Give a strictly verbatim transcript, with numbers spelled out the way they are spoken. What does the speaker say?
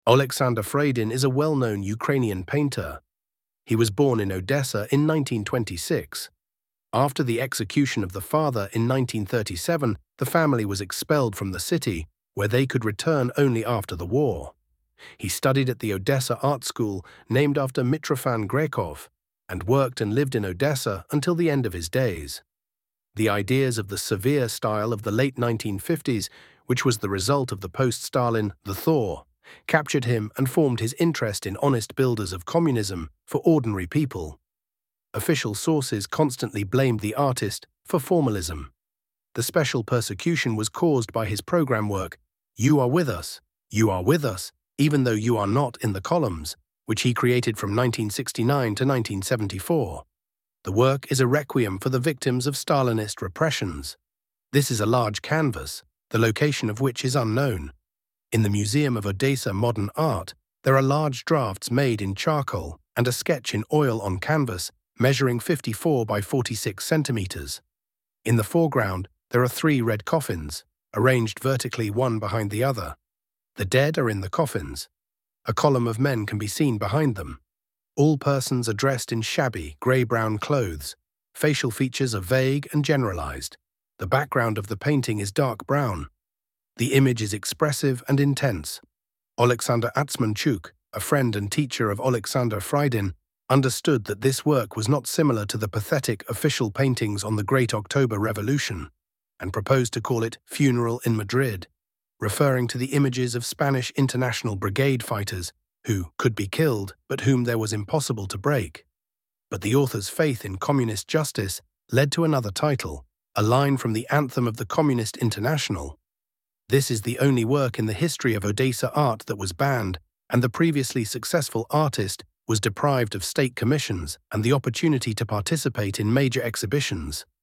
Alexander Freidin is a well-known Ukrainian painter. He was born in Odessa in nineteen twenty-six. After the execution of the father in nineteen thirty-seven, the family was expelled from the city, where they could return only after the war. He studied at the Odessa Art School, named after Mitrofan Grekov, and worked and lived in Odessa until the end of his days. The ideas of the severe style of the late nineteen fifties, which was the result of the post-Stalin, the thaw, captured him and formed his interest in honest builders of communism for ordinary people. Official sources constantly blamed the artist for formalism. The special persecution was caused by his program work, You Are With Us, You Are With Us, Even Though You Are Not in the Columns, which he created from nineteen sixty-nine to nineteen seventy-four. The work is a requiem for the victims of Stalinist repressions. This is a large canvas, the location of which is unknown. In the Museum of Odessa Modern Art, there are large drafts made in charcoal and a sketch in oil on canvas measuring fifty-four by forty-six centimeters. In the foreground, there are three red coffins, arranged vertically one behind the other. The dead are in the coffins. A column of men can be seen behind them. All persons are dressed in shabby, grey-brown clothes. Facial features are vague and generalized. The background of the painting is dark brown. The image is expressive and intense. Alexander Atsmanchuk, a friend and teacher of Alexander Freidin, understood that this work was not similar to the pathetic official paintings on the Great October Revolution, and proposed to call it Funeral in Madrid, referring to the images of Spanish International Brigade fighters who could be killed but whom there was impossible to break. But the author's faith in communist justice led to another title, a line from the anthem of the Communist International. This is the only work in the history of Odessa art that was banned, and the previously successful artist was deprived of state commissions and the opportunity to participate in major exhibitions.